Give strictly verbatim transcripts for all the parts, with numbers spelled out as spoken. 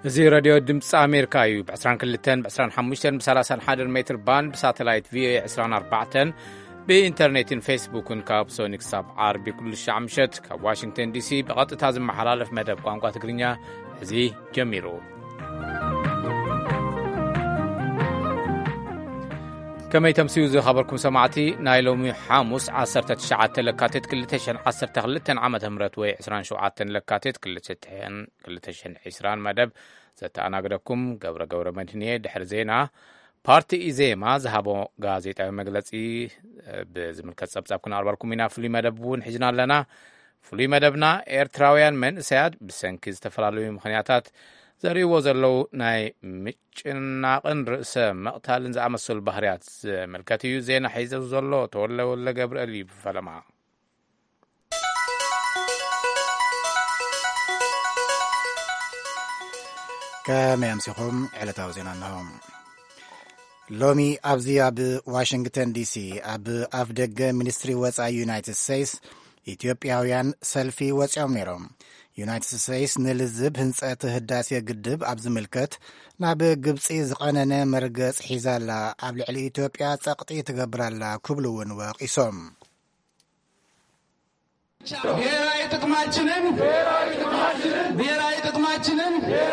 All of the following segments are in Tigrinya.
እዚ ራድዮ ድምፂ ኣሜሪካ እዩ ብ22 ብ25 ብ31 ሜትር ባንድ ብሳተላይት ቪኦኤ عشرين أربعة ብኢንተርኔትን ፌስቡክን ካብ ሶኒክ ሳብ ዓርቢ ኩሉ ሻዕ ምሸት ካብ ዋሽንግተን ዲሲ ብቐጥታ ዝመሓላለፍ መደብ ቋንቋ ትግርኛ እዚ ጀሚሩ ከመይ ተምሲዩ ዝኸበርኩም ሰማዕቲ ናይ ሎሚ ሓሙስ ዓሰርተ ትሽዓተ ለካቴት ክልተ ሽሕን ዓሰርተ ክልተ ዓመተ ምህረት ወይ عشرين وسبعة ለካቴት ክልተ ሽሕን عشرين መደብ ዘተኣናግደኩም ገብረ ገብረ መድህንየ ድሕሪ ዜና ፓርቲ ኢዜማ ዝሃቦ ጋዜጣዊ መግለጺ ብዝምልከት ጸብጻብ ክንኣርባልኩም ኢና ፍሉይ መደብ እውን ሒዝና ኣለና ፍሉይ መደብና ኤርትራውያን መንእሰያት ብሰንኪ ዝተፈላለዩ ምኽንያታት ዘርእይዎ ዘለዉ ናይ ምጭናቕን ርእሰ መቕታልን ዝኣመሰሉ ባህርያት ዝምልከት እዩ ዜና ሒዙ ዘሎ ተወለ ወለ ገብርኤል እዩ ብፈለማ ከመይ ኣምሲኹም ዕለታዊ ዜና ኣለዎም ሎሚ ኣብዚ ኣብ ዋሽንግተን ዲሲ ኣብ ኣፍ ደገ ሚኒስትሪ ወፃኢ ዩናይትድ ስቴትስ ኢትዮጵያውያን ሰልፊ ወፂኦም ነይሮም ዩናይትድ ስቴትስ ንልዝብ ህንፀት ህዳሴ ግድብ ኣብ ዝምልከት ናብ ግብፂ ዝቐነነ መርገጽ ሒዛላ ኣብ ልዕሊ ኢትዮጵያ ጸቕጢ ትገብራላ ክብሉ እውን ወቂሶም ብሔራዊ ጥቅማችንን ብሔራዊ ጥቅማችንን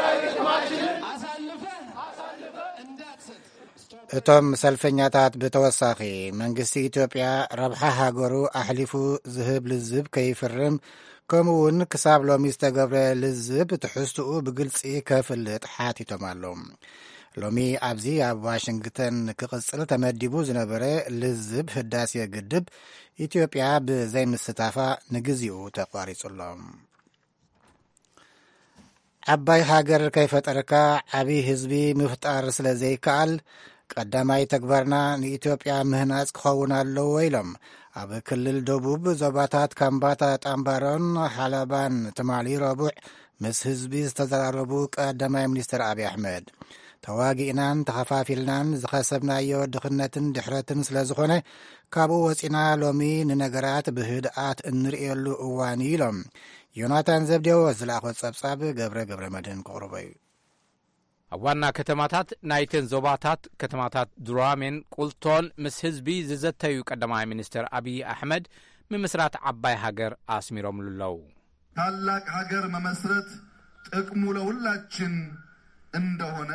እቶም ሰልፈኛታት ብተወሳኺ መንግስቲ ኢትዮጵያ ረብሓ ሃገሩ ኣሕሊፉ ዝህብ ልዝብ ከይፍርም ከምኡ እውን ክሳብ ሎሚ ዝተገብረ ልዝብ ትሕዝትኡ ብግልፂ ከፍልጥ ሓቲቶም ኣሎም ሎሚ ኣብዚ ኣብ ዋሽንግተን ክቕጽል ተመዲቡ ዝነበረ ልዝብ ህዳሴ ግድብ ኢትዮጵያ ብዘይምስታፋ ንግዚኡ ተቋሪጹሎም ዓባይ ሃገር ከይፈጠርካ ዓብዪ ህዝቢ ምፍጣር ስለ ዘይከኣል ቀዳማይ ተግባርና ንኢትዮጵያ ምህናፅ ክኸውን ኣለዎ ኢሎም ኣብ ክልል ደቡብ ዞባታት ካምባታ ጣምባሮን ሓለባን ትማሊ ረቡዕ ምስ ህዝቢ ዝተዘራረቡ ቀዳማይ ሚኒስትር ኣብዪ ኣሕመድ ተዋጊእናን ተኸፋፊልናን ዝኸሰብናዮ ድኽነትን ድሕረትን ስለ ዝኾነ ካብኡ ወፂና ሎሚ ንነገራት ብህድኣት እንርእየሉ እዋን ኢሎም ዮናታን ዘብዴዎ ዝለኣኾ ጸብጻብ ገብረ ገብረ መድህን ክቕርቦ እዩ ኣብ ዋና ከተማታት ናይተን ዞባታት ከተማታት ዱራሜን ቁልቶን ምስ ህዝቢ ዝዘተዩ ቀዳማይ ሚኒስትር ኣብዪ ኣሕመድ ምምስራት ዓባይ ሃገር ኣስሚሮምሉ ኣለዉ ታላቅ ሃገር መመስረት ጥቅሙ ለሁላችን እንደሆነ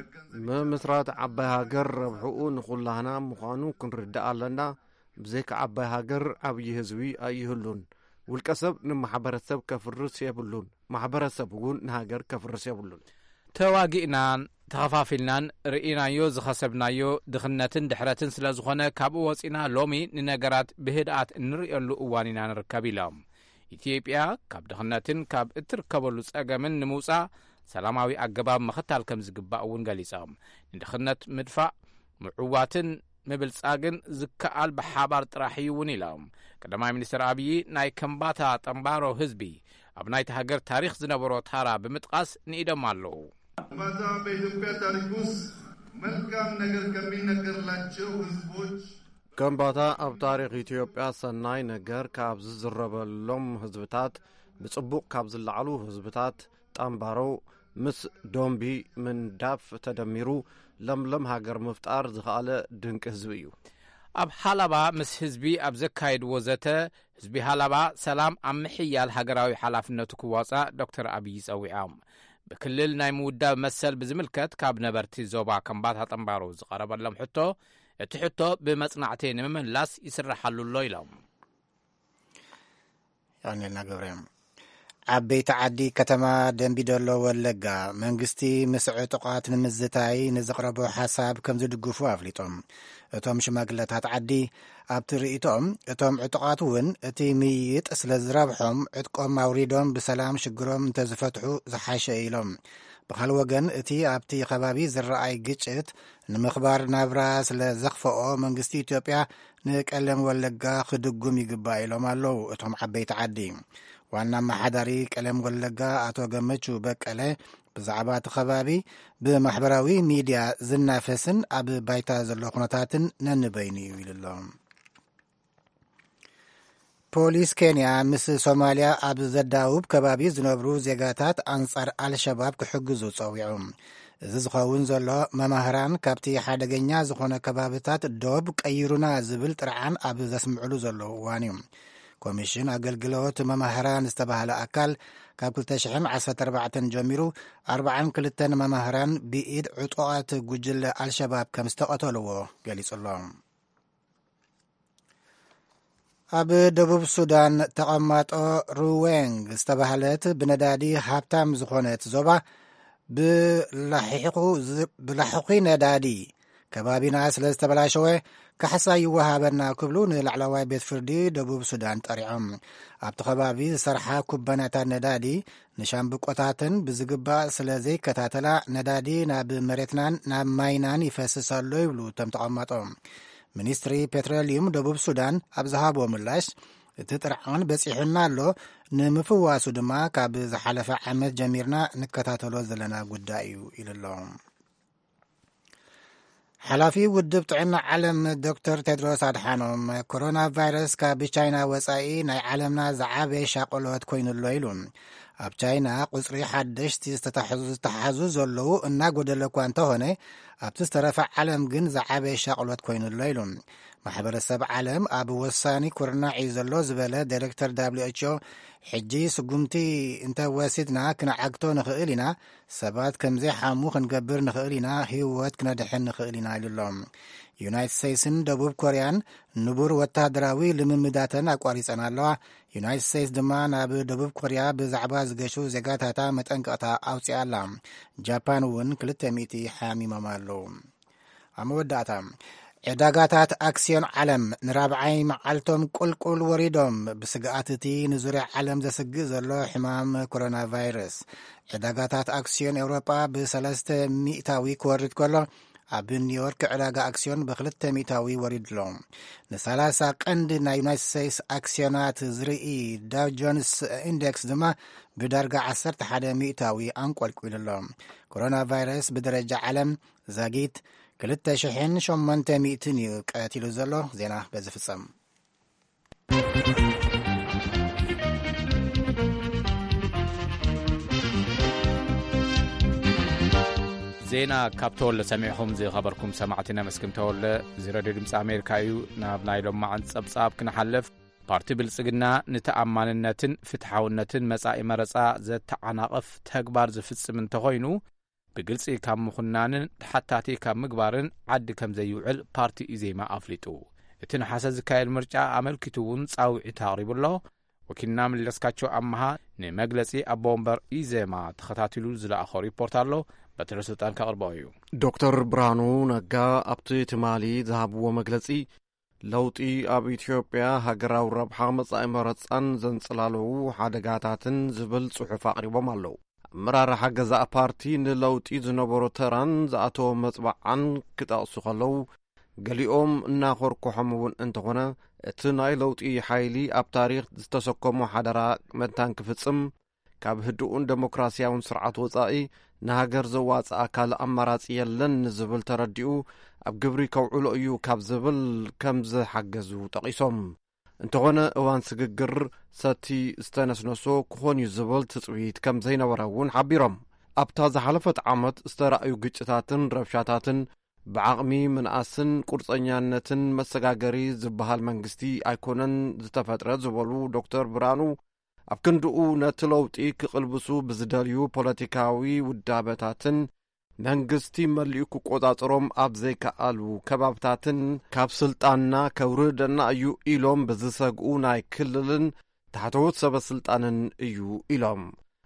ምምስራት ዓባይ ሃገር ረብሕኡ ንኹላህና ምዃኑ ክንርዳእ ኣለና ብዘይካ ዓባይ ሃገር ዓብዪ ህዝቢ ኣይህሉን ውልቀ ሰብ ንማሕበረሰብ ከፍርስ የብሉን ማሕበረሰብ እውን ንሃገር ከፍርስ የብሉን ተዋጊእናን ተኸፋፊልናን ርኢናዮ ዝኸሰብናዮ ድኽነትን ድሕረትን ስለ ዝኾነ ካብኡ ወፂና ሎሚ ንነገራት ብህድኣት እንርእየሉ እዋን ኢና ንርከብ ኢሎም ኢትዮጵያ ካብ ድኽነትን ካብ እትርከበሉ ጸገምን ንምውፃእ ሰላማዊ ኣገባብ ምኽታል ከም ዝግባእ እውን ገሊፆም ንድኽነት ምድፋእ ምዕዋትን ምብልጻግን ዝከኣል ብሓባር ጥራሕ እዩ እውን ኢሎም ቀዳማይ ሚኒስትር ኣብዪ ናይ ከምባታ ጠምባሮ ህዝቢ ኣብ ናይቲ ሃገር ታሪክ ዝነበሮ ታራ ብምጥቃስ ንኢዶም ኣለዉ ከምባታ በኢትዮጵያ ታሪክ ውስጥ መልካም ነገር ከሚነገርላቸው ህዝቦች ከምባታ ኣብ ታሪክ ኢትዮጵያ ሰናይ ነገር ካብ ዝዝረበሎም ህዝብታት ብጽቡቕ ካብ ዝለዓሉ ህዝብታት ጠምባሮ ምስ ዶምቢ ምንዳፍ ተደሚሩ ለምለም ሃገር ምፍጣር ዝኸኣለ ድንቂ ህዝቢ እዩ ኣብ ሓላባ ምስ ህዝቢ ኣብ ዘካየድዎ ዘተ ህዝቢ ሃላባ ሰላም ኣብ ምሕያል ሃገራዊ ሓላፍነቱ ክዋጻእ ዶክተር ኣብዪ ጸዊዖም ብክልል ናይ ምውዳብ መሰል ብዝምልከት ካብ ነበርቲ ዞባ ከምባታ ጠምባሮ ዝቐረበሎም ሕቶ እቲ ሕቶ ብመጽናዕቲ ንምምላስ ይስራሓሉ ኣሎ ኢሎም ያኔልና ገብረዮም ዓበይቲ ዓዲ ከተማ ደንቢዶሎ ወለጋ መንግስቲ ምስ ዕጡቓት ንምዝታይ ንዘቕረቦ ሓሳብ ከም ዝድግፉ ኣፍሊጦም እቶም ሽማግለታት ዓዲ ኣብ ትርኢቶም እቶም ዕጡቓት እውን እቲ ምይጥ ስለ ዝረብሖም ዕጥቆም ኣውሪዶም ብሰላም ሽግሮም እንተዝፈትሑ ዝሓሸ ኢሎም ብኻል ወገን እቲ ኣብቲ ከባቢ ዝረኣይ ግጭት ንምኽባር ናብራ ስለ ዘኽፈኦ መንግስቲ ኢትዮጵያ ንቀለም ወለጋ ክድጉም ይግባእ ኢሎም ኣለዉ እቶም ዓበይቲ ዓዲ ዋና ማሓዳሪ ቀለም ወለጋ ኣቶ ገመቹ በቀለ ብዛዕባ እቲ ከባቢ ብማሕበራዊ ሚድያ ዝናፈስን ኣብ ባይታ ዘሎ ኩነታትን ነንበይኒ እዩ ኢሉ ኣሎ ፖሊስ ኬንያ ምስ ሶማልያ ኣብ ዘዳውብ ከባቢ ዝነብሩ ዜጋታት ኣንጻር ኣልሸባብ ክሕግዙ ጸዊዑ። እዚ ዝኸውን ዘሎ መማህራን ካብቲ ሓደገኛ ዝኾነ ከባብታት ዶብ ቀይሩና ዝብል ጥርዓን ኣብ ዘስምዕሉ ዘለዉ እዋን እዩ። ኮሚሽን ኣገልግሎት መማህራን ዝተባህለ ኣካል ካብ ክልተ ሽሕን ዓሰርተ ኣርባዕተን ጀሚሩ ኣርባዓን ክልተን መማህራን ብኢድ ዕጡቓት ጉጅለ ኣልሸባብ ከም ዝተቐተልዎ ገሊጹሎ። ኣብ ደቡብ ሱዳን ተቐማጦ ሩዌንግ ዝተባህለት ብነዳዲ ሃብታም ዝኾነት ዞባ ብላሕኺ ነዳዲ ከባቢና ስለ ዝተበላሸወ ካሕሳ ይወሃበና ክብሉ ንላዕለዋይ ቤት ፍርዲ ደቡብ ሱዳን ጠሪዖም። ኣብቲ ከባቢ ዝሰርሓ ኩባንያታት ነዳዲ ንሻምብቆታትን ብዝግባእ ስለ ዘይከታተላ ነዳዲ ናብ መሬትናን ናብ ማይናን ይፈስሰሎ ይብሉ እቶም ተቐማጦም። ሚኒስትሪ ፔትሮሊየም ደቡብ ሱዳን ኣብ ዝሃቦ ምላሽ እቲ ጥርዓን በፂሑና ኣሎ፣ ንምፍዋሱ ድማ ካብ ዝሓለፈ ዓመት ጀሚርና ንከታተሎ ዘለና ጉዳይ እዩ ኢሉሎ። ሓላፊ ውድብ ጥዕና ዓለም ዶክተር ቴድሮስ ኣድሓኖም ኮሮና ቫይረስ ካብ ቻይና ወፃኢ ናይ ዓለምና ዝዓበየ ሻቆሎት ኮይኑሎ ኢሉ። ኣብ ቻይና ቁፅሪ ሓደሽቲ ዝተተሓዙ ዘለዉ እናጎደለ እኳ እንተኾነ ኣብቲ ዝተረፈ ዓለም ግን ዝዓበየ ሻቆሎት ኮይኑሎ ኢሉ። ማሕበረሰብ ዓለም ኣብ ወሳኒ ኩርናዕ እዩ ዘሎ ዝበለ ዳይሬክተር ዳብሊው ኤች ኦ ሕጂ ስጉምቲ እንተወሲድና ክንዓግቶ ንኽእል ኢና፣ ሰባት ከምዘይሓሙ ክንገብር ንኽእል ኢና፣ ህይወት ክነድሕን ንኽእል ኢና ኢሉሎም። ዩናይትድ ስቴትስን ደቡብ ኮርያን ንቡር ወታደራዊ ልምምዳተን ኣቋሪፀን ኣለዋ። ዩናይትድ ስቴትስ ድማ ናብ ደቡብ ኮርያ ብዛዕባ ዝገሹ ዜጋታታ መጠንቀቕታ ኣውፅኣ ኣላ። ጃፓን እውን ክልተ ሚእቲ ሓሚሞም ኣለዉ። ኣብ መወዳእታ ዕዳጋታት ኣክስዮን ዓለም ንራብዓይ መዓልቶም ቁልቁል ወሪዶም ብስግኣት እቲ ንዙርያ ዓለም ዘስግእ ዘሎ ሕማም ኮሮና ቫይረስ። ዕዳጋታት ኣክስዮን ኤውሮጳ ብሰለስተ ሚእታዊ ክወርድ ከሎ ኣብ ኒውዮርክ ዕዳጋ ኣክስዮን ብክልተ ሚእታዊ ወሪድሎ። ንሰላሳ ቀንዲ ናይ ዩናይትድ ስቴትስ ኣክስዮናት ዝርኢ ዳው ጆንስ ኢንዴክስ ድማ ብዳርጋ ዓሰርተ ሓደ ሚእታዊ አንቆልቁሉሎ። ኮሮና ቫይረስ ብደረጃ ዓለም ዛጊት ክልተ ሽሕን ሸሞንተ ሚእትን እዩ ቀቲሉ ዘሎ። ዜና በዚ ፍጸም። ዜና ካብ ተወለ ሰሚዕኹም ዝኸበርኩም ሰማዕትና መስክም ተወለ ዝረድዮ ድምፂ ኣሜሪካ እዩ። ናብ ናይ ሎማዓን ጸብጻብ ክንሓልፍ ፓርቲ ብልጽግና ንተኣማንነትን ፍትሓውነትን መጻኢ መረጻ ዘተዓናቕፍ ተግባር ዝፍጽም እንተኾይኑ ብግልፂ ካብ ምኹናንን ተሓታቲ ካብ ምግባርን ዓዲ ከም ዘይውዕል ፓርቲ ኢዜማ ኣፍሊጡ። እቲ ነሓሰ ዝካየድ ምርጫ ኣመልኪቱ እውን ጻውዒት ኣቕሪቡሎ። ወኪልና መለስካቸው ኣመሃ ንመግለጺ ኣቦ ወንበር ኢዜማ ተኸታቲሉ ዝለኣኾ ሪፖርት ኣሎ። በትረ ስልጣን ከቕርቦ እዩ። ዶክተር ብርሃኑ ነጋ ኣብቲ ትማሊ ዝሃብዎ መግለጺ ለውጢ ኣብ ኢትዮጵያ ሃገራዊ ረብሓ መጻኢ መረጻን ዘንጽላለዉ ሓደጋታትን ዝብል ጽሑፍ ኣቕሪቦም ኣለዉ። ኣመራርሓ ገዛእ ፓርቲ ንለውጢ ዝነበሮ ተራን ዝኣተወ መጽባዓን ክጠቕሱ ከለዉ ገሊኦም እናኾርኮሖም እውን እንተኾነ እቲ ናይ ለውጢ ሓይሊ ኣብ ታሪኽ ዝተሰከሞ ሓደራ መታን ክፍጽም ካብ ህድኡን ዴሞክራስያውን ስርዓት ወጻኢ ንሃገር ዘዋፅእ ኣካል ኣማራጺ የለን ንዝብል ተረዲኡ ኣብ ግብሪ ከውዕሎ እዩ ካብ ዝብል ከም ዝሓገዙ ጠቒሶም እንተኾነ እዋን ስግግር ሰቲ ዝተነስነሶ ክኾን እዩ ዝብል ትጽቢት ከም ዘይነበረ እውን ሓቢሮም ኣብታ ዝሓለፈት ዓመት ዝተረኣዩ ግጭታትን ረብሻታትን ብዓቕሚ ምንኣስን ቁርጸኛነትን መሰጋገሪ ዝበሃል መንግስቲ ኣይኮነን ዝተፈጥረ ዝበሉ ዶክተር ብርሃኑ ኣብ ክንድኡ ነቲ ለውጢ ክቕልብሱ ብዝደልዩ ፖለቲካዊ ውዳበታትን መንግስቲ መሊኡ ክቆጻጽሮም ኣብ ዘይከኣሉ ከባብታትን ካብ ስልጣንና ከውርደና እዩ ኢሎም ብዝሰግኡ ናይ ክልልን ታሕተዎት ሰበ ስልጣንን እዩ ኢሎም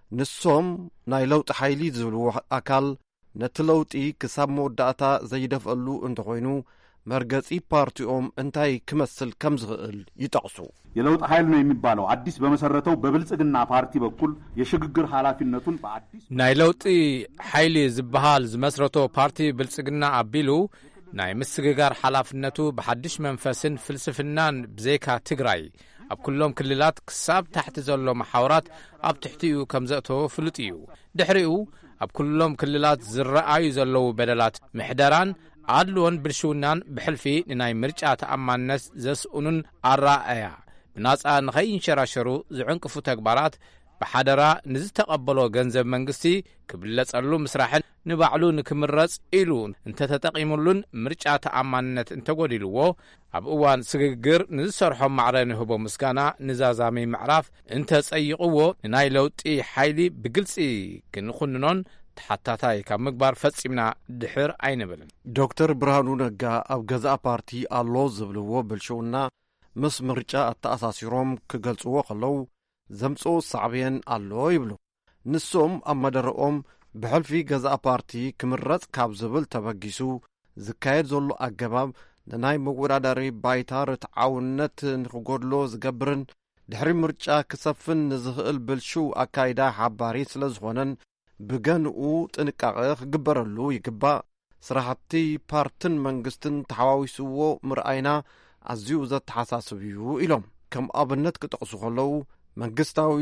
ንሶም ናይ ለውጢ ሓይሊ ዝብልዎ ኣካል ነቲ ለውጢ ክሳብ መወዳእታ ዘይደፍአሉ እንተኾይኑ መርገጺ ፓርቲኦም እንታይ ክመስል ከም ዝኽእል ይጠቕሱ። የለውጥ ኃይል ነው የሚባለው አዲስ በመሰረተው በብልጽግና ፓርቲ በኩል የሽግግር ኃላፊነቱን በአዲስ ናይ ለውጢ ኃይሊ ዝበሃል ዝመስረቶ ፓርቲ ብልጽግና አቢሉ ናይ ምስግጋር ኃላፊነቱ በሐድሽ መንፈስን ፍልስፍናን ብዘይካ ትግራይ ኣብ ኩሎም ክልላት ክሳብ ታሕቲ ዘሎ መሓወራት ኣብ ትሕቲኡ ከም ዘእተወ ፍሉጥ እዩ። ድሕሪኡ ኣብ ኩሎም ክልላት ዝረአዩ ዘለዉ በደላት ምሕደራን ኣድልዎን ብልሽውናን ብሕልፊ ንናይ ምርጫ ተኣማንነት ዘስኡኑን ኣረኣያ ብናጻ ንኸይንሸራሸሩ ዝዕንቅፉ ተግባራት ብሓደራ ንዝተቐበሎ ገንዘብ መንግስቲ ክብለጸሉ ምስራሕን ንባዕሉ ንክምረጽ ኢሉ እንተተጠቒሙሉን ምርጫ ተኣማንነት እንተጐዲልዎ ኣብ እዋን ስግግር ንዝሰርሖም ማዕረ ንህቦ ምስጋና ንዛዛሚ ምዕራፍ እንተጸይቕዎ ንናይ ለውጢ ሓይሊ ብግልጺ ክንኹንኖን ተሓታታይ ካብ ምግባር ፈጺምና ድሕር ኣይንብልን። ዶክተር ብርሃኑ ነጋ ኣብ ገዛእ ፓርቲ ኣሎ ዝብልዎ ብልሽውና ምስ ምርጫ ኣተኣሳሲሮም ክገልጽዎ ኸለዉ ዘምጾ ሳዕብየን ኣሎ ይብሉ። ንሶም ኣብ መደረኦም ብሕልፊ ገዛእ ፓርቲ ክምረጽ ካብ ዝብል ተበጊሱ ዝካየድ ዘሎ ኣገባብ ንናይ መወዳዳሪ ባይታ ርትዓውነት ንኽጐድሎ ዝገብርን ድሕሪ ምርጫ ክሰፍን ንዝኽእል ብልሽው ኣካይዳ ሓባሪ ስለ ዝኾነን ብገንኡ ጥንቃቐ ክግበረሉ ይግባእ። ስራሕቲ ፓርትን መንግስትን ተሓዋዊስዎ ምርኣይና ኣዝዩ ዘተሓሳስብ እዩ ኢሎም ከም ኣብነት ክጠቕሱ ኸለዉ መንግስታዊ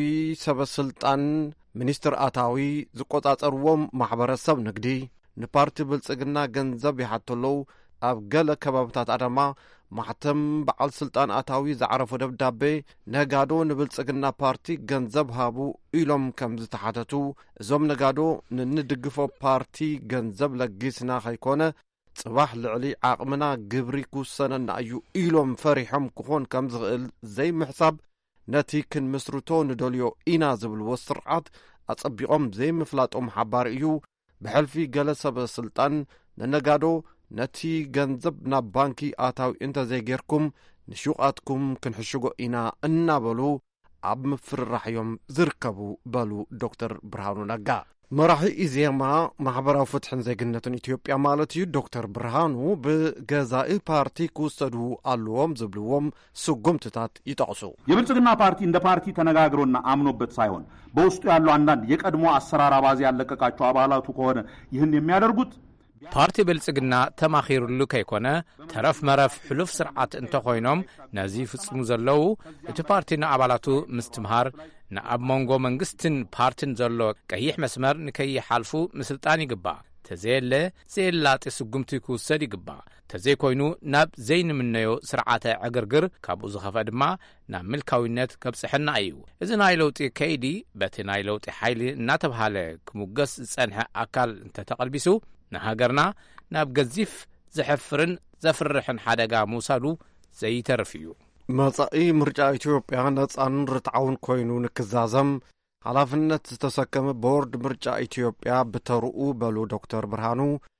ሰበስልጣን ሚኒስትር ኣታዊ ዝቈጻጸርዎም ማሕበረሰብ ንግዲ ንፓርቲ ብልጽግና ገንዘብ ይሓተለዉ ኣብ ገለ ከባብታት ኣዳማ ማሕተም በዓል ስልጣን ኣታዊ ዝዓረፎ ደብዳቤ ነጋዶ ንብልጽግና ፓርቲ ገንዘብ ሃቡ ኢሎም ከም ዝተሓተቱ እዞም ነጋዶ ንንድግፎ ፓርቲ ገንዘብ ለጊስና ኸይኮነ ጽባሕ ልዕሊ ዓቕምና ግብሪ ክውሰነና እዩ ኢሎም ፈሪሖም ክኾን ከም ዝኽእል ዘይምሕሳብ ነቲ ክንምስርቶ ንደልዮ ኢና ዝብልዎ ስርዓት ኣጸቢቖም ዘይምፍላጦም ሓባር እዩ። ብሕልፊ ገለ ሰበ ስልጣን ንነጋዶ ነቲ ገንዘብ ናብ ባንኪ ኣታዊ እንተ ዘይጌርኩም ንሹቓትኩም ክንሕሽጎ ኢና እናበሉ ኣብ ምፍርራሕ እዮም ዝርከቡ በሉ ዶክተር ብርሃኑ ነጋ። መራሒ ኢዜማ ማሕበራዊ ፍትሕን ዜግነትን ኢትዮጵያ ማለት እዩ ዶክተር ብርሃኑ ብገዛኢ ፓርቲ ክውሰዱ ኣለዎም ዝብልዎም ስጉምትታት ይጠቕሱ። የብልጽግና ፓርቲ እንደ ፓርቲ ተነጋግሮና አምኖበት ሳይሆን በውስጡ ያሉ አንዳንድ የቀድሞ አሰራር አባዜ ያለቀቃቸው አባላቱ ከሆነ ይህን የሚያደርጉት ፓርቲ ብልጽግና ተማኺሩሉ ከይኮነ ተረፍ መረፍ ሕሉፍ ስርዓት እንተ ኾይኖም ነዚ ፍጽሙ ዘለዉ እቲ ፓርቲና ኣባላቱ ምስትምሃር ንኣብ መንጎ መንግስትን ፓርቲን ዘሎ ቀይሕ መስመር ንከይሓልፉ ምስልጣን ይግባእ። ተዘየለ ዘየላጢ ስጉምቲ ክውሰድ ይግባእ። ተዘይኮይኑ ናብ ዘይንምነዮ ስርዓተ ዕግርግር ካብኡ ዝኸፍአ ድማ ናብ ምልካዊነት ከብጽሕና እዩ። እዚ ናይ ለውጢ ከይዲ በቲ ናይ ለውጢ ሓይሊ እናተብሃለ ክሙገስ ዝጸንሐ ኣካል እንተተቐልቢሱ ንሃገርና ናብ ገዚፍ ዘሕፍርን ዘፍርሕን ሓደጋ ምውሳዱ ዘይተርፍ እዩ። መጻኢ ምርጫ ኢትዮጵያ ነጻን ርትዓውን ኮይኑ ንክዛዘም ሓላፍነት ዝተሰከመ ቦርድ ምርጫ ኢትዮጵያ ብተርኡ በሉ ዶክተር ብርሃኑ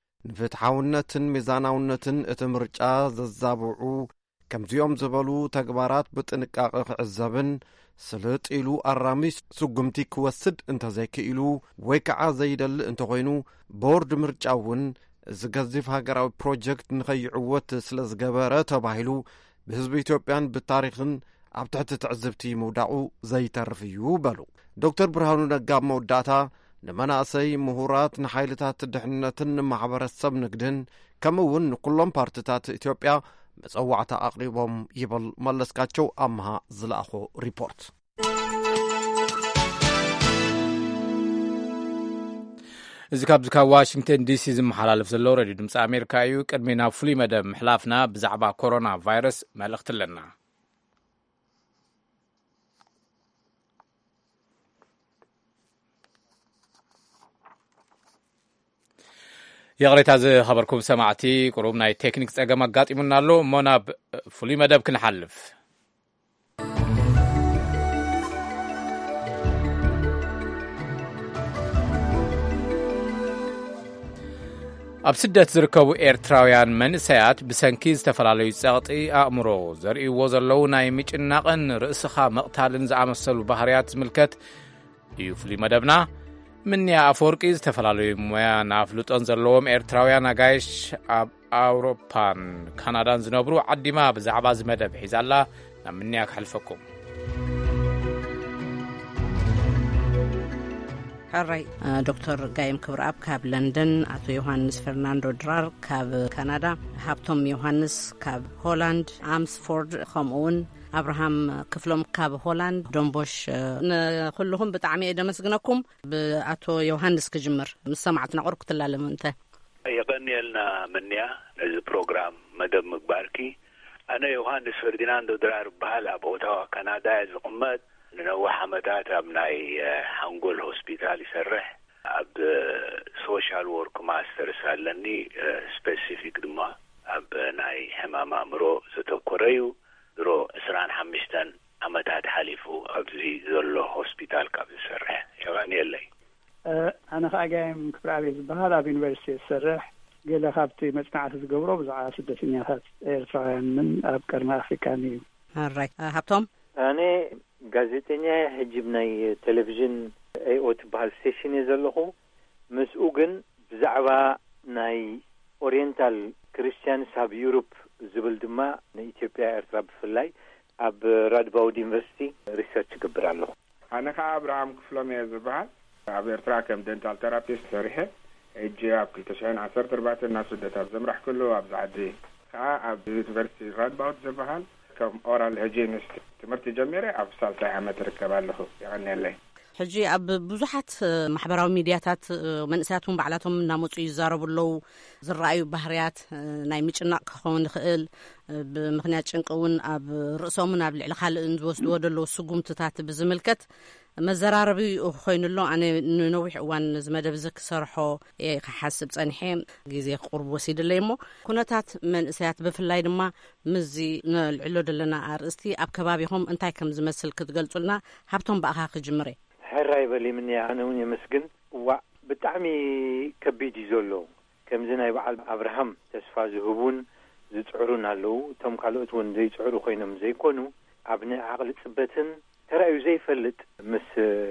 ንፍትሓውነትን ሚዛናውነትን እቲ ምርጫ ዘዛብዑ ከምዚኦም ዝበሉ ተግባራት ብጥንቃቐ ክዕዘብን ስልጥ ኢሉ ኣራሚ ስጉምቲ ክወስድ እንተዘይክኢሉ ወይ ከዓ ዘይደልእ እንተኾይኑ ቦርድ ምርጫ እውን ዝገዚፍ ሃገራዊ ፕሮጀክት ንኸይዕወት ስለ ዝገበረ ተባሂሉ ብህዝቢ ኢትዮጵያን ብታሪኽን ኣብ ትሕቲ ትዕዝብቲ ምውዳቑ ዘይተርፍ እዩ በሉ ዶክተር ብርሃኑ ነጋ። መወዳእታ ንመናእሰይ ምሁራት ንሓይልታት ድሕንነትን ማሕበረሰብ ንግድን ከምኡውን ንኩሎም ፓርቲታት ኢትዮጵያ መጸዋዕታ ኣቕሪቦም ይበል መለስካቸው ኣምሃ ዝለኣኾ ሪፖርት። እዚ ካብዚ ካብ ዋሽንግተን ዲሲ ዝመሓላለፍ ዘሎ ሬድዮ ድምፂ ኣሜሪካ እዩ። ቅድሚ ናብ ፍሉይ መደብ ምሕላፍና ብዛዕባ ኮሮና ቫይረስ መልእኽቲ ኣለና። የቕሬታ ዝኸበርኩም ሰማዕቲ ቁሩብ ናይ ቴክኒክ ጸገም ኣጋጢሙና ኣሎ እሞ ናብ ፍሉይ መደብ ክንሓልፍ። ኣብ ስደት ዝርከቡ ኤርትራውያን መንእሰያት ብሰንኪ ዝተፈላለዩ ጸቕጢ ኣእምሮ ዘርእይዎ ዘለዉ ናይ ምጭናቕን ርእስኻ መቕታልን ዝኣመሰሉ ባህርያት ዝምልከት እዩ ፍሉይ መደብና። ምንያ ኣፈወርቂ ዝተፈላለዩ ሞያ ናፍልጦን ዘለዎም ኤርትራውያን ኣጋይሽ ኣብ ኣውሮፓን ካናዳን ዝነብሩ ዓዲማ ብዛዕባ ዝመደብ ሒዛላ ናብ ምንያ ክሕልፈኩም። ሕራይ ዶክተር ጋይም ክብርኣብ ካብ ለንደን፣ ኣቶ ዮሃንስ ፈርናንዶ ድራር ካብ ካናዳ፣ ሃብቶም ዮሃንስ ካብ ሆላንድ ኣምስፎርድ፣ ከምኡውን ኣብርሃም ክፍሎም ካብ ሆላንድ ዶንቦሽ። ንኩልኩም ብጣዕሚ እየ ደመስግነኩም። ብኣቶ ዮሃንስ ክጅምር ምስ ሰማዕትና ቁርብ ክትላለሙ እንተ የቀኒየልና ምንያ ነዚ ፕሮግራም መደብ ምግባርኪ ኣነ أنا يوهانس فرديناندو درار بحال أبوتاوا كندا زقمت نوح عمدات أبناي حنقول هوسبيتال يسرح أب سوشيال وورك ماستر سالني سبيسيفيك دما أب ناي حمام أمرو ستوكوريو درو إسران حمشتن عمدات حليفو أبزي زلو هوسبيتال كاب يسرح يعني اللي أه أنا خاجم كبرابي بهذا بينيفرسيتي سرح قال خابتي مصنعات زغبرو بزعا سدتنيات إيرتراويان من أب كرنا أفريكاني هاي هابتوم أنا ጋዜጠኛ ሕጅብ ናይ ቴሌቪዥን ኤኦ ትበሃል ስቴሽን የዘለኹ ምስኡ ግን ብዛዕባ ናይ ኦሪየንታል ክርስቲያንስ ኣብ ዩሮፕ ዝብል ድማ ንኢትዮጵያ ኤርትራ ብፍላይ ኣብ ራድባውድ ዩኒቨርሲቲ ሪሰርች ይገብር ኣለኹ። ኣነ ከዓ ኣብርሃም ክፍሎም እየ ዝበሃል ኣብ ኤርትራ ከም ደንታል ቴራፒስት ሰሪሐ ሕጂ ኣብ ክልተ ሽሕን ዓሰርተ ኣርባዕተ ናብ ስደት ኣብ ዘምራሕ ከሎ ኣብዚ ዓዲ ከዓ ኣብ ዩኒቨርሲቲ ራድባውድ ዝበሃል ከም ኦራል ሃይጂኒስት ትምህርቲ ጀሚረ ኣብ ሳልሳይ ዓመት ርከብ ኣለኹ يعني لي ሕጂ ኣብ ብዙሓት ማሕበራዊ ሚድያታት መንእሰያቱን ባዕላቶም እናመፁ ይዛረቡለው ዝረአዩ ባህርያት ናይ ምጭናቅ ክኸውን ይኽእል ብምኽንያት ጭንቅውን ኣብ ርእሶምን ኣብ ልዕሊ ካልእን ዝወስድዎ ደለው ስጉምትታት ብዝምልከት መዘራረቢ ኮይኑሎ ኣነ ንነዊሕ እዋን ዝመደብ ዝክሰርሖ ክሓስብ ፀኒሐ ግዜ ክቁርብ ወሲድለይ እሞ ኩነታት መንእሰያት ብፍላይ ድማ ምዚ ንልዕሎ ዘለና ኣርእስቲ ኣብ ከባቢኹም እንታይ ከም ዝመስል ክትገልጹልና ሃብቶም በኣኻ ክጅምረ ሕራይ በሊ ምን ያነውን የመስግን ዋ ብጣዕሚ ከቢድ ይዘሎ ከምዚ ናይ በዓል አብርሃም ተስፋ ዝህቡን ዝጽዕሩን ኣለው ቶም ካልኦት ውን ዘይጽዕሩ ኮይኖም ዘይኮኑ ኣብነ ዓቕሊ ጽበትን ተራዩ ዘይፈልጥ ምስ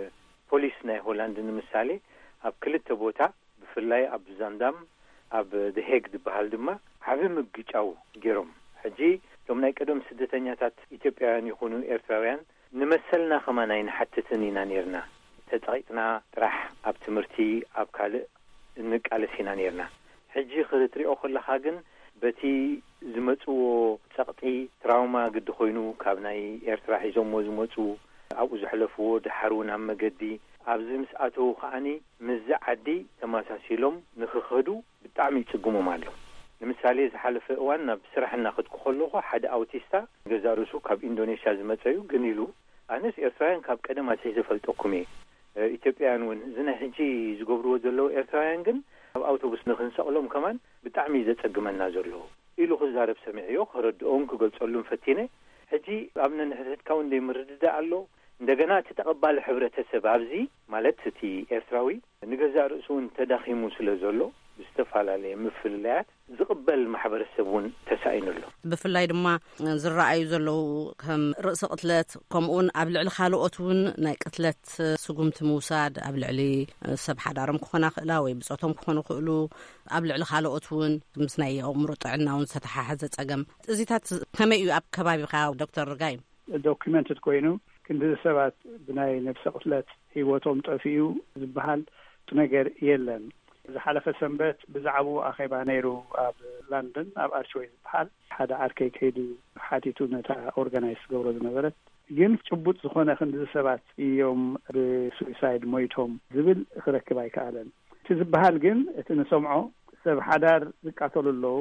ፖሊስ ናይ ሆላንድ ንምሳሌ ኣብ ክልተ ቦታ ብፍላይ ኣብ ዛንዳም ኣብ ደሄግ ዝበሃል ድማ ዓብ ምግጫው ገይሮም ሕጂ ቶም ናይ ቀደም ስደተኛታት ኢትዮጵያውያን ይኹኑ ኤርትራውያን ንመሰልና ከማናይ ንሓትትን ኢና ነርና ተጻይጥና ጥራሕ ኣብ ትምህርቲ ኣብ ካልእ እንቃለሲና ነርና ሕጂ ክትሪኦ ከለኻ ግን በቲ ዝመጽዎ ጸቕጢ ትራውማ ግድ ኮይኑ ካብ ናይ ኤርትራ ሒዞሞ ዝመጹ ኣብኡ ዝሕለፍዎ ድሓሩን ኣብ መገዲ ኣብዚ ምስኣተው ከዓኒ ምዝ ዓዲ ተመሳሲሎም ንኽኸዱ ብጣዕሚ ይጽጉሞም ኣሎ ንምሳሌ ዝሓለፈ እዋን ናብ ስራሕና ክትከለኹ ሓደ ኣውቲስታ ገዛርሱ ካብ ኢንዶኔሽያ ዝመጸዩ ግን ኢሉ ኣነስ ኤርትራውያን ካብ ቀደም ኣትሒዘ ፈልጠኩም እየ ኢትዮጵያውያን ውን ዝና ሕጂ ዝገብርዎ ዘለዉ ኤርትራውያን ግን ኣብ ኣውቶቡስ ንኽንሰቕሎም ከማን ብጣዕሚ ዘጸግመና ዘሎ ኢሉ ክዛረብ ሰሚዕዮ ክረድኦም ክገልጸሉን ፈቲነ ሕጂ ኣብ ነንሕትካው እንደይምርድዳ ኣሎ እንደገና እቲ ተቐባሊ ሕብረተሰብ ኣብዚ ማለት እቲ ኤርትራዊ ንገዛ ርእሱን ተዳኺሙ ስለ ዘሎ ብዝተፈላለየ ምፍልላያት ዝቕበል ማሕበረሰብ ውን ተሳኢኑሎ ብፍላይ ድማ ዝረአዩ ዘለዉ ከም ርእሲ ቅትለት ከምኡውን ኣብ ልዕሊ ካልኦት ውን ናይ ቅትለት ስጉምቲ ምውሳድ ኣብ ልዕሊ ሰብ ሓዳሮም ክኾና ክእላ ወይ ብፆቶም ክኾኑ ክእሉ ኣብ ልዕሊ ካልኦት ውን ምስ ናይ ኣእምሮ ጥዕና ውን ዝተተሓሓዘ ፀገም እዚታት ከመይ እዩ ኣብ ከባቢኻ ዶክተር ርጋይ ዶክመንትድ ኮይኑ ክንዲ ሰባት ብናይ ነፍሲ ቅትለት ሂወቶም ጠፊኡ ዝበሃል ነገር የለን ዝሓለፈ ሰንበት ብዛዕባ ኣኼባ ነይሩ ኣብ ለንደን ኣብ ኣርችዌይ ዝበሃል ሓደ ዓርከይ ከይዱ ሓቲቱ ነታ ኦርጋናይዝ ገብሮ ዝነበረት ግን ጭቡጥ ዝኾነ ክንዲ ሰባት እዮም ብሱሳይድ ሞይቶም ዝብል ክረክብ ኣይከኣለን እቲ ዝበሃል ግን እቲ ንሰምዖ ሰብ ሓዳር ዝቃተሉ ኣለዉ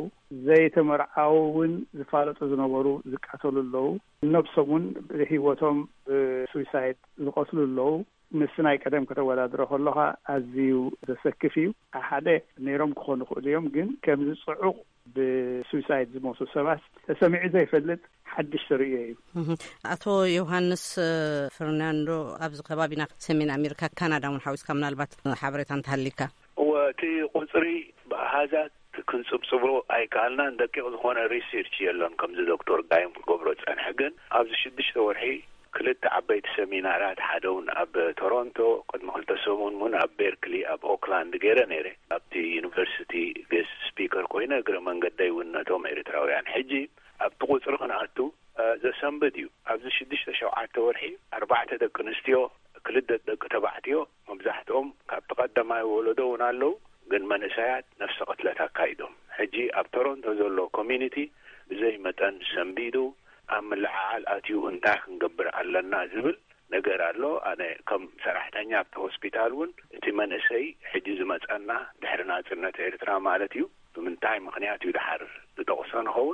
ዘይተመርዓውን ዝፋለጡ ዝነበሩ ዝቃተሉ ኣለዉ ነብሶም ውን ሂወቶም ብሱሳይድ ዝቆትሉ ኣለዉ ምስ ናይ ቀደም ከተወዳድሮ ከለኻ ኣዝዩ ዘሰክፍ እዩ ሓደ ነይሮም ክኾኑ ክእሉ እዮም ግን ከም ዝፅዑቕ ብሱሳይድ ዝሞቱ ሰባት ተሰሚዑ ዘይፈልጥ ሓድሽ ትርኢዮ እዩ ኣቶ ዮሃንስ ፈርናንዶ ኣብዚ ከባቢና ሰሜን ኣሜሪካ ካናዳ ውን ሓዊስካ ምናልባት ሓበሬታ እንተሃሊካ ወቲ ቁፅሪ ብኣሃዛት ክንጽብጽብሮ ኣይከኣልና ደቂቕ ዝኾነ ሪሰርች የለን ከምዚ ዶክተር ጋይም ክገብሮ ፀንሐ ግን ኣብዚ ሽዱሽተ ወርሒ ክልተ ዓበይቲ ሰሚናራት ሓደውን ኣብ ቶሮንቶ ቅድሚ ክልተ ሰሙን ውን ኣብ ቤርክሊ ኣብ ኦክላንድ ገይረ ነይረ ኣብቲ ዩኒቨርሲቲ ጌስት ስፒከር ኮይነ እግረ መንገደይ ውን ነቶም ኤርትራውያን ሕጂ ኣብቲ ቁፅሪ ክንኣቱ ዘሰንብት እዩ ኣብዚ ሽዱሽተ ሸውዓተ ወርሒ ኣርባዕተ ደቂ ኣንስትዮ ክልተ ደቂ ተባዕትዮ መብዛሕትኦም ካብቲ ቀዳማይ ወለዶ ውን ኣለው ግን መንእሰያት ነፍሲ ቅትለት ኣካይዶም ሕጂ ኣብ ቶሮንቶ ዘሎ ኮሚኒቲ ብዘይ መጠን ሰንቢዱ ኣብ ምልዓዓል ኣትዩ እንታይ ክንገብር ኣለና ዝብል ነገር ኣሎ ኣነ ከም ሰራሕተኛ ኣብቲ ሆስፒታል ውን እቲ መንእሰይ ሕጂ ዝመፀና ድሕሪ ናጽነት ኤርትራ ማለት እዩ ብምንታይ ምክንያት እዩ ድሓር ዝጠቕሶ ንኸውን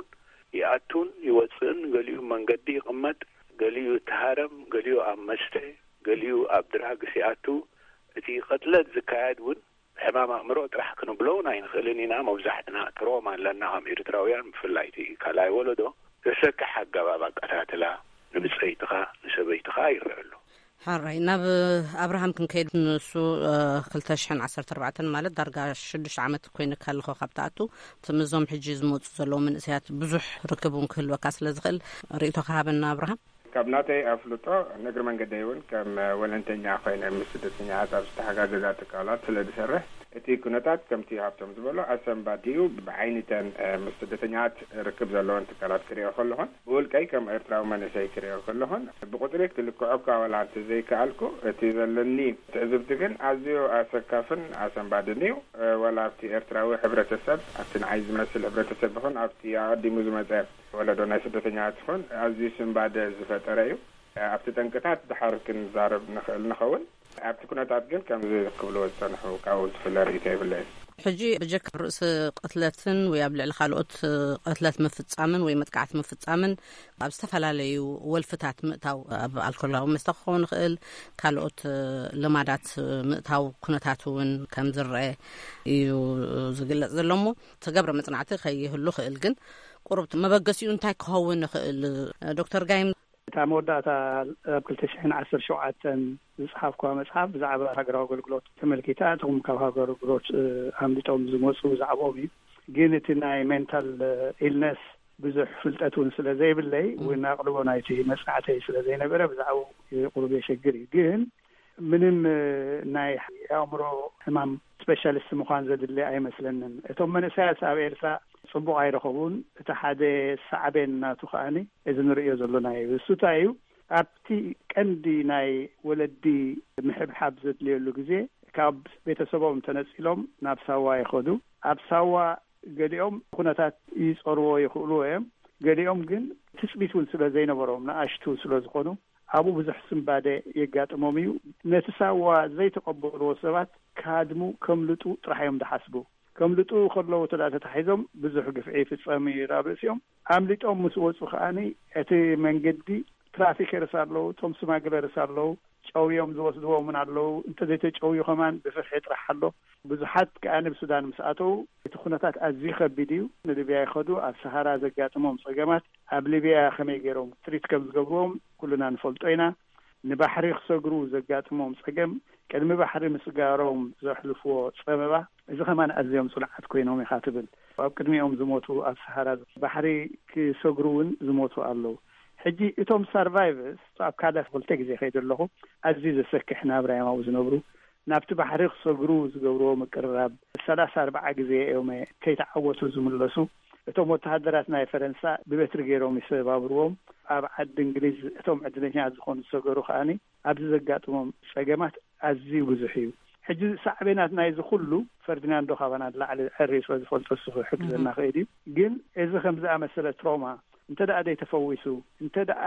يأتون يوصلن قاليو من قدي قمت قاليو تهرم قاليو أم مسته قاليو أبدراق سيأتو تي قتلت زكايد ون حمام أمرو راح كانوا بلونا ينخلينا موزحنا تروما لأنهم إرتراويان في اللايتي كلاي ولدو تسك حق بابا قتاتلا نبصيتها نسبيتها يرلو حري ناب ابراهام كنكيد نسو خلتشحن عشرة أربعة مالت درجه شدش عمت كوين كالخو خبطاتو تمزوم حجز موت زلو من اسيات بزح ركبون كل وكاس لزغل ريتو خابنا ابراهام كابناتي افلوتو نقر من قديون كم ولنتنيا خوينا مسدتنيا عطاب استحقاقات كالات سلدسره እቲ ኩነታት ከምቲ ሃብቶም ዝበሎ ኣሰምባዲዩ ብዓይነተን መስደተኛት ርክብ ዘለዎን ትካላት ክሪኦ ከለኹን ብውልቀይ ከም ኤርትራዊ መንእሰይ ክሪኦ ከለኹን ብቁጥሪ ክልክዖካ ወላ እንተ ዘይከኣልኩ እቲ ዘለኒ ትዕዝብቲ ግን ኣዝዩ ኣሰካፍን ኣሰምባድን እዩ ወላ ኣብቲ ኤርትራዊ ሕብረተሰብ ኣብቲ ንዓይ ዝመስል ሕብረተሰብ ይኹን ኣብቲ ኣቀዲሙ ዝመፀ ወለዶ ናይ ስደተኛት ይኹን ኣዝዩ ስምባደ ዝፈጠረ እዩ ኣብቲ ጠንቅታት ድሓር ክንዛረብ ንኽእል ንኸውን ኣብቲ ኩነታት ግን ከምዚ ክብልዎ ዝፀንሑ ካብኡ ዝፍለር እዩ ይብለይ ሕጂ ብጀክ ርእሲ ቅትለትን ወይ ኣብ ልዕሊ ካልኦት ቅትለት ምፍፃምን ወይ መጥቃዕቲ ምፍፃምን ኣብ ዝተፈላለዩ ወልፍታት ምእታው ኣብ ኣልኮላዊ መስተ ክኸውን ይኽእል ካልኦት ልማዳት ምእታው ኩነታት እውን ከም ዝረአ እዩ ዝግለጽ ዘሎሞ ተገብረ መጽናዕቲ ከይህሉ ክእል ግን ቁርብት መበገሲኡ እንታይ ክኸውን ይኽእል ዶክተር ጋይም ታሞዳታ አፕልቴሽን عشرة ሸውዓተን ዝጽሐፍኳ መጽሐፍ ብዛዕባ ሃገራዊ አገልግሎት ተመልኪታ እቶም ካብ ሃገራዊ አገልግሎት ኣምልጦም ዝመጹ ዛዕቦም ግን እቲ ናይ ሜንታል ኢልነስ ብዙሕ ፍልጠቱን ስለ ዘይብለይ ወይ ናቅልቦ ናይቲ መጽናዕተይ ስለ ዘይነበረ ብዛዕባ ቁርብ የሸግር ግን ምንም ናይ ኣእምሮ ሕማም ስፔሻሊስት ምዃን ዘድሊ ኣይመስለንን እቶም መንእሰያት ኣብ ኤርትራ ጽቡቕ ኣይረኸቡን እቲ ሓደ ሰዓቤን ናቱ ኸኣኒ እዚ ንሪኦ ዘለና እዩ እሱታ እዩ ኣብቲ ቀንዲ ናይ ወለዲ ምሕብሓብ ዘድልየሉ ግዜ ካብ ቤተሰቦም ተነፂሎም ናብ ሳዋ ይኸዱ ኣብ ሳዋ ገሊኦም ኩነታት ይጸርዎ ይኽእሉ እዮም ገሊኦም ግን ትጽቢት እውን ስለ ዘይነበሮም ንኣሽቱ ስለ ዝኾኑ ኣብኡ ብዙሕ ስምባደ የጋጥሞም እዩ ነቲ ሳዋ ዘይተቐበልዎ ሰባት ካድሙ ከምልጡ ጥራሕዮም ዝሓስቡ ከምልጡ ከለዉ ተዳተ ተሓይዞም ብዙሕ ግፍዒ ፍጸሚ ራብእሲኦም ኣምሊጦም ምስ ወፁ ከኣኒ እቲ መንገዲ ትራፊክ ርሳለዉ ቶም ስማግለ ርሳለዉ ጨውዮም ዝወስድዎ ምን ኣለዉ እንተዘይተጨውዩ ኸማን ብፍርሒ ጥራሕ ኣሎ ብዙሓት ከኣኒ ብሱዳን ምስኣተዉ እቲ ኩነታት ኣዝዩ ከቢድ እዩ ንሊብያ ይኸዱ ኣብ ሰሃራ ዘጋጥሞም ፀገማት ኣብ ሊብያ ከመይ ገይሮም ትሪት ከም ዝገብርዎም ኩሉና ንፈልጦ ኢና ንባሕሪ ክሰግሩ ዘጋጥሞም ፀገም ቅድሚ ባሕሪ ምስጋሮም ዘሕልፍዎ ፀበባ እዚ ኸማን ኣዝዮም ጽልዓት ኮይኖም ኢኻ ትብል ኣብ ቅድሚኦም ዝሞቱ ኣብ ሰሃራ ባሕሪ ክሰግሩ እውን ዝሞቱ ኣለዉ ሕጂ እቶም ሰርቫይቨርስ ኣብ ካልእ ክልተ ግዜ ከይደ ኣለኹ ኣዝዩ ዘሰክሕ ናብራ እዮም ዝነብሩ ናብቲ ባሕሪ ክሰግሩ ዝገብርዎ ምቅርራብ ሰላሳ ኣርባዓ ግዜ እዮም ከይተዓወቱ ዝምለሱ እቶም ወተሃደራት ናይ ፈረንሳ ብበትሪ ገይሮም ይሰባብርዎም ኣብ ዓዲ እንግሊዝ እቶም ዕድለኛት ዝኾኑ ዝሰገሩ ከኣኒ ኣብዚ ዘጋጥሞም ፀገማት ኣዝዩ ብዙሕ እዩ ሕጂ ሳዕቤናት ናይ ዝኩሉ ፈርዲናንዶ ካባና ላዕሊ ዕሪ ስለ ዝፈልጦ ስኹ ሕግዘና ክእል እዩ ግን እዚ ከም ዝኣመሰለ ትሮማ እንተ ደኣ ዘይተፈዊሱ እንተ ደኣ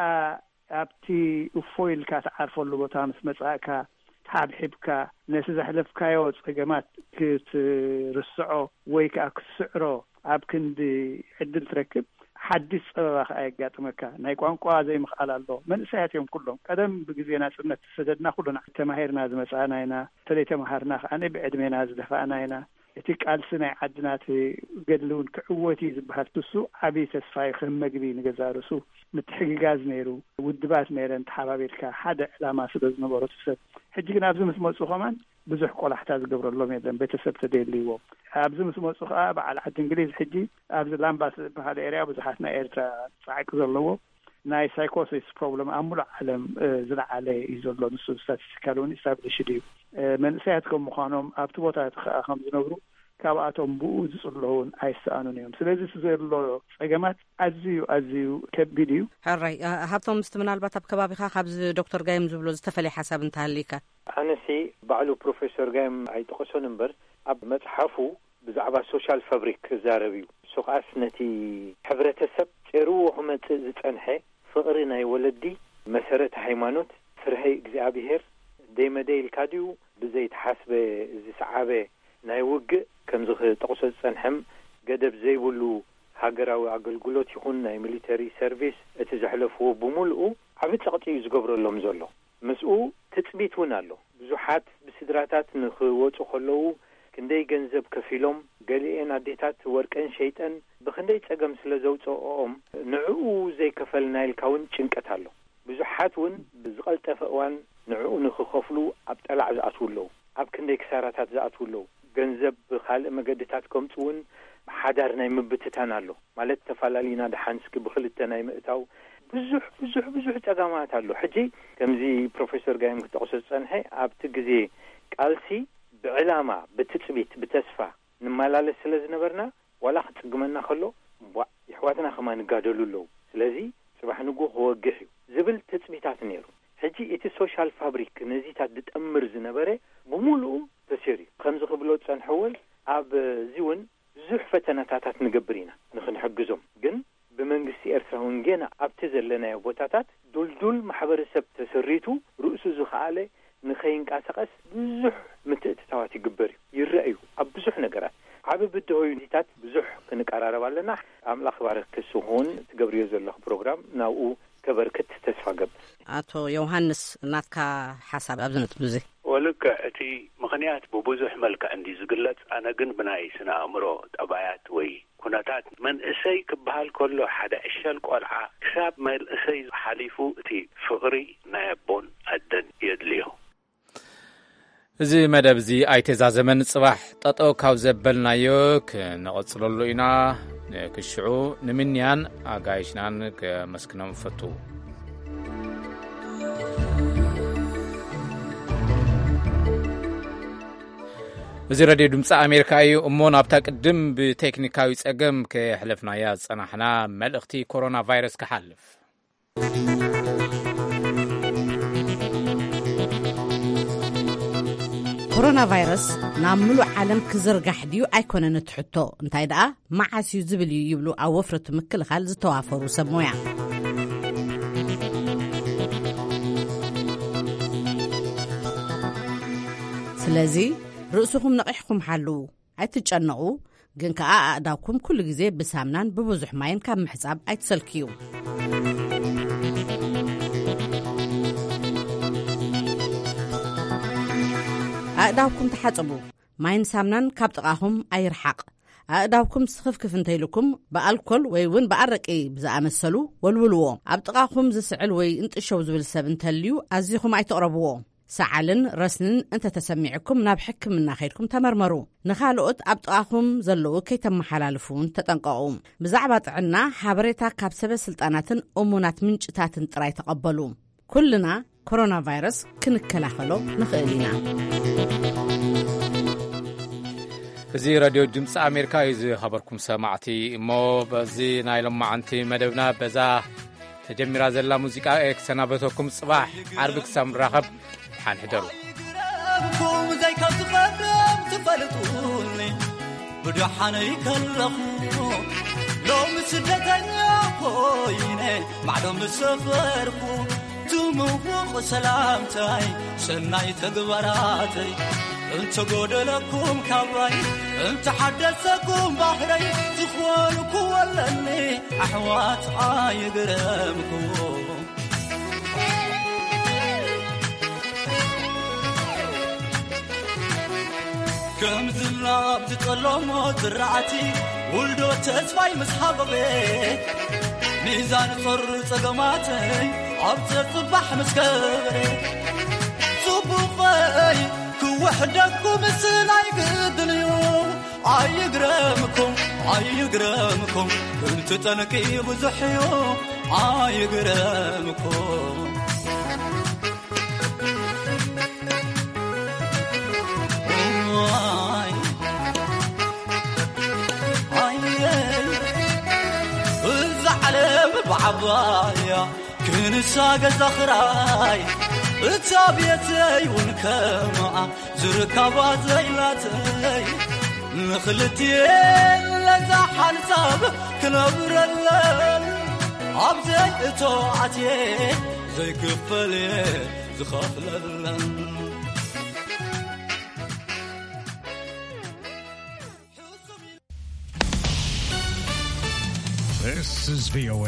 ኣብቲ እፎይልካ ተዓርፈሉ ቦታ ምስ መጻእካ ተሓብሒብካ ነቲ ዘሕለፍካዮ ፀገማት ክትርስዖ ወይ ከዓ ክትስዕሮ ኣብ ክንዲ ዕድል ትረክብ ሓዲስ ፀበባ ከዓ የጋጥመካ ናይ ቋንቋ ዘይምኽኣል ኣሎ መንእሰያት እዮም ኩሎም ቀደም ብግዜ ናጽነት ተሰደድና ኩሉና ተማሂርና ዝመጻእና ኢና ተለይተማሃርና ከኣነ ብዕድሜና ዝደፋእና ኢና እቲ ቃልሲ ናይ ዓድናት ገድሉውን ክዕወቲ ዝበሃል ትሱ ዓብዪ ተስፋይ ከም መግቢ ንገዛርሱ ምትሕግጋዝ ነይሩ ውድባት ነይረን ተሓባቢልካ ሓደ ዕላማ ስለ ዝነበሮ ትሰብ ሕጂ ግን ኣብዚ ምስ መፁ ኸማን ብዙሕ ቆላሕታ ዝገብረሎም የለን ቤተሰብ ተደልይዎ ኣብዚ ምስ መፁ ከዓ በዓል ዓዲ እንግሊዝ ሕጂ ኣብዚ ላምባስ ዝበሃል ኤርያ ብዙሓት ናይ ኤርትራ ፃዕቂ ዘለዎ ናይ ሳይኮሲስ ፕሮብለም ኣብ ሙሉእ ዓለም ዝለዓለ እዩ ዘሎ ንሱ ስታቲስቲካል እውን ኢስታብሊሽድ እዩ መንእሰያት ከም ምዃኖም ኣብቲ ቦታት ከዓ ከም ዝነብሩ ካብኣቶም ብኡ ዝፅለውን ኣይሰኣኑን እዮም ስለዚ ዘሎ ፀገማት ኣዝዩ ኣዝዩ ከቢድ እዩ ሕራይ ሃብቶም ምስቲ ምናልባት ኣብ ከባቢኻ ካብዚ ዶክተር ጋይም ዝብሎ ዝተፈለየ ሓሳብ እንተሃሊካ ኣነሲ ባዕሉ ፕሮፌሰር ጋይም ኣይጠቐሶን እምበር ኣብ መፅሓፉ ብዛዕባ ሶሻል ፋብሪክ ክዛረብ እዩ ሱቓስ ነቲ ሕብረተሰብ ጭርዎ ክመፅእ ዝፀንሐ ፍቕሪ ናይ ወለዲ መሰረተ ሃይማኖት ፍርሒ እግዚኣብሔር ደይመደይልካ ድዩ ብዘይተሓስበ ዝሰዓበ ናይ ውግእ ከምዚ ክጠቕሶ ዝፀንሐም ገደብ ዘይብሉ ሃገራዊ አገልግሎት ይኹን ናይ ሚሊተሪ ሰርቪስ እቲ ዘሕለፍዎ ብሙልኡ ዓብ ጸቕጢ ዝገብረሎም ዘሎ ምስኡ ትጽቢት እውን ኣሎ ብዙሓት ብስድራታት ንኽወፁ ከለዉ ክንደይ ገንዘብ ከፊሎም ገሊአን ኣዴታት ወርቀን ሸይጠን ብክንደይ ጸገም ስለ ዘውፅኦም ንዕኡ ዘይከፈልና ኢልካ እውን ጭንቀት ኣሎ ብዙሓት እውን ብዝቐልጠፈ እዋን ንዕኡ ንኽኸፍሉ ኣብ ጠላዕ ዝኣትውለው ኣብ ክንደይ ክሳራታት ዝኣትውለው ገንዘብ ብካልእ መገድታት ከምፁ እውን ሓዳር ናይ ምብትታን ኣሎ ማለት ተፈላለዩና ድሓንስኪ ብክልተ ናይ ምእታው ብዙሕ ብዙሕ ብዙሕ ጸጋማት ኣሎ ሕጂ ከምዚ ፕሮፌሰር ጋይም ክጠቕሶ ዝጸንሐ ኣብቲ ግዜ ቃልሲ ብዕላማ ብትጽቢት ብተስፋ ንመላለስ ስለ ዝነበርና ዋላ ክጽግመና ከሎ ይሕዋትና ኸማ ንጋደሉ ኣለዉ ስለዚ ጽባሕ ንጎ ክወግሕ እዩ ዝብል ትጽቢታት ነይሩ ሕጂ እቲ ሶሻል ፋብሪክ ነዚታት ድጠምር ዝነበረ ብሙሉኡ ተሰሪ ከምዚ ክብሎ ጸንሐወል ኣብ ዚውን ብዙሕ ፈተናታት ንገብር ኢና ንኽንሕግዞም ግን ብመንግስቲ ኤርትራ እውን ገና ኣብቲ ዘለናዮ ቦታታት ዱልዱል ማሕበረሰብ ተሰሪቱ ርእሱ ዝኸኣለ ንኸይንቃሳቐስ ብዙሕ ምትእትታዋት ይግበር እዩ ይረአዩ ኣብ ብዙሕ ነገራት ዓብ ብድሆዩ ዚታት ብዙሕ ክንቀራረብ ኣለና ኣምላኽ ባርክ ክስኹን ትገብርዮ ዘለኹ ፕሮግራም ናብኡ ከበርክት ተስፋ ገብር አቶ ዮሐንስ ናትካ ሓሳብ ኣብ ዝነጥብ ዙ ወልከ እቲ ምኽንያት ብብዙሕ መልክዕ እንዲ ዝግለጽ ኣነ ግን ብናይ ስነ ኣእምሮ ጠባያት ወይ ኩነታት መንእሰይ ክበሃል ከሎ ሓደ ዕሸል ቆልዓ ክሳብ መንእሰይ ሓሊፉ እቲ ፍቕሪ ናይ ኣቦን ኣደን የድልዮ እዚ መደብ እዚ ኣይተዛዘመን ጽባሕ ጠጦ ካብ ዘበልናዮ ክነቐጽለሉ ኢና ክሽዑ ንምንያን ኣጋይሽናን ከመስክኖም ፈቱ እዚ ሬድዮ ድምፂ ኣሜሪካ እዩ እሞ ናብታ ቅድም ብቴክኒካዊ ጸገም ከሕለፍናያ ጸናሕና መልእኽቲ ኮሮና ቫይረስ ክሓልፍ ኮሮና ቫይረስ ናብ ምሉእ ዓለም ክዝርጋሕ ድዩ ኣይኮነን እትሕቶ እንታይ ደኣ መዓስ እዩ ዝብል እዩ ይብሉ ኣብ ወፍረቱ ምክልኻል ዝተዋፈሩ ሰብ ሞያ ስለዚ ርእስኹም ነቂሕኩም ሓልው ኣይትጨነቑ ግን ከዓ ኣእዳውኩም ኩሉ ግዜ ብሳምናን ብብዙሕ ማይን ካብ ምሕጻብ ኣይትሰልክዩ ኣእዳውኩም ተሓጽቡ ማይን ሳምናን ካብ ጥቓኹም ኣይርሓቕ ኣእዳውኩም ስኽፍክፍ እንተይልኩም ብኣልኮል ወይ እውን ብኣረቂ ብዝኣመሰሉ ወልውልዎ ኣብ ጥቓኹም ዝስዕል ወይ እንጥሸው ዝብል ሰብ እንተልዩ ኣዚኹም ኣይተቕረብዎ ሰዓልን ረስንን እንተተሰሚዕኩም ናብ ሕክምና ኸይድኩም ተመርመሩ ንኻልኦት ኣብ ጥቓኹም ዘለዉ ከይተመሓላልፉን ተጠንቀቑ ብዛዕባ ጥዕና ሓበሬታ ካብ ሰበ ስልጣናትን እሙናት ምንጭታትን ጥራይ ተቐበሉ ኩልና ኮሮና ቫይረስ ክንከላኸሎ ንኽእል ኢና እዚ ራድዮ ድምፂ ኣሜሪካ እዩ ዝኸበርኩም ሰማዕቲ እሞ በዚ ናይ ሎማዓንቲ መደብና በዛ ተጀሚራ ዘላ ሙዚቃ ክሰናበተኩም ጽባሕ ዓርቢ ክሳብ ንራኸብ ሓንሕደሩ ዘይካብ ዝቐደም ትፈልጡኒ ብድሓነይ ከለኹ ሎሚ ስደተኛ ኮይነ ማዕዶም ዝሰፈርኩ ትምውቕ ሰላምታይ ሰናይ ተግባራተይ እንተ ጎደለኩም ካብራይ እንተ ሓደሰኩም ባህረይ ዝኾንኩ ወለኒ ኣሕዋት ኣይግረምኩም ከም ዝናብ ዝጠለሞ ዝራእቲ ውልዶ ተስፋይ ምስ ሃበበ ሚዛን ጾር ጸገማተይ ኣብ ጽባሕ ምስ ከበረ ጽቡቐይ ክውሕደኩም ስናይ ግድልዩ ኣይግረምኩም ኣይግረምኩም ክንት ጠንቂ ብዙሕ እዩ ኣይግረምኩም بعبايا كنسا جزخراي اتابيتي ونكما زركبات زيلاتي نخلتي لذا حنساب كنبر الليل عبزي اتوعتي زي كفلي زخاف للن This is V O A.